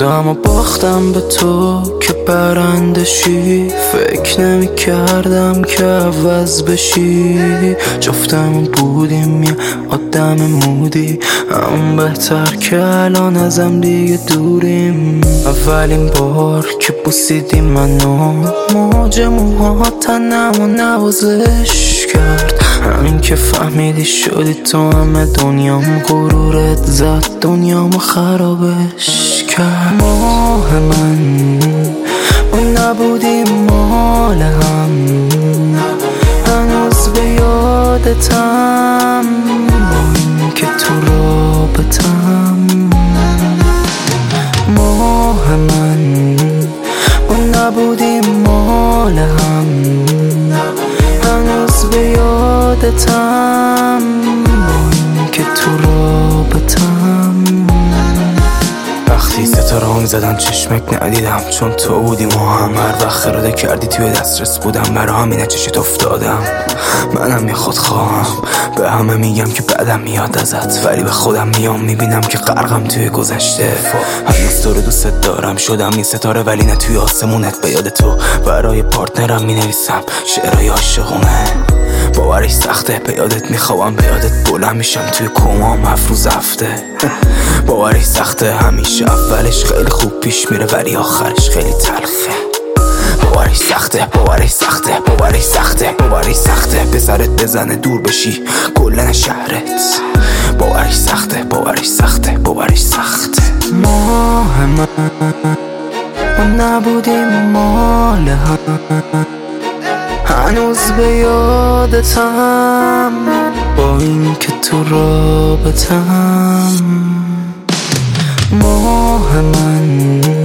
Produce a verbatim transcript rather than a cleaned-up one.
خودم و باختم به تو که برنده شی. فکر نمی کردم که عوض بشی. جفتمون بودیم یه آدم مودی، همون بهتر که الان ازم دیگه دوریم. اولین بار که بوسیدی منو، موج موها تنم و نوازش کرد. همین که فهمیدی شدی تو همه دنیام، غرورت زد دنیامو خرابش کرد. ماه من ما نبودیم مال هم، هنوز به یادتم با این که تو رابطم. ماه من ما نبودیم مال هم، هنوز به یادتم با این که تو رابطم. وقتی ستاره ها میزدن چشمک ندیدم، چون تو بودی ما هم. هر وقت خراده کردی توی دسترس بودم، برا همینه چشت افتادم. منم یه خود خواهم، به همه میگم که بعدم میاد ازت، ولی به خودم میام میبینم که غرقم توی گذشته. هنوز تو رو دوست دارم، شدم یه ستاره ولی نه توی آسمونت. به یاد تو برای پارتنرم مینویسم شعرهای عاشقونه. باورش سخته، به یادت میخوام، به یادت بلند میشم توی کومام هفت روز هفته. باورش سخته، همیشه اولش خیلی خوب پیش میره ولی آخرش خیلی تلخه. باورش سخته، باورش سخته، باورش سخته، باورش سخته به سرت بزنه دور بشی کلن شهرت. باورش سخته، باورش سخته، باورش سخته. ماه من ما نبودیم مال هم، هنوز به یادتم با این که تو رابطم. ماه من